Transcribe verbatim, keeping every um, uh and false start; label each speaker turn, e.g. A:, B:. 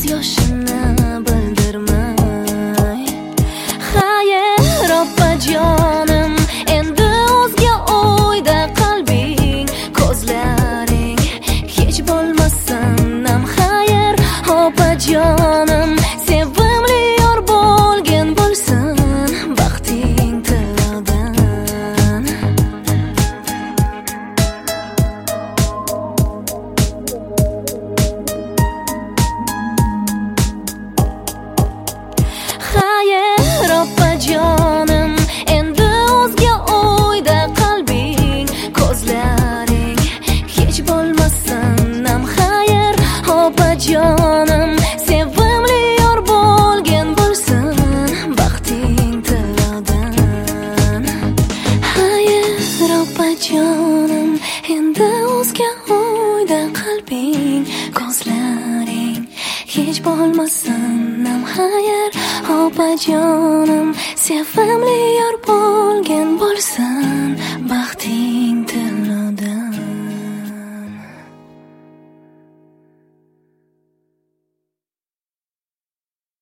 A: yoshini bildirmay. Xayr opajonim, endi o'zga o'yda qalbing, ko'zlaring hech bo'lmasin ham. Xayr opajonim, sevimli yor bo'lgin bo'lsin baxting tildan. Xayr opajonim, endi o'zga o'yda qalbing, ko'zlaring hech bo'lmasin ham. Xayr opajonim, sevimli yor bo'lgin bo'lsin baxting tildan. Xayr opajonim, endi o'zga o'yda qalbing, ko'zlaring hech bo'lmasin ham. Xayr opajonim, sevimli yor bo'lgin bo'lsin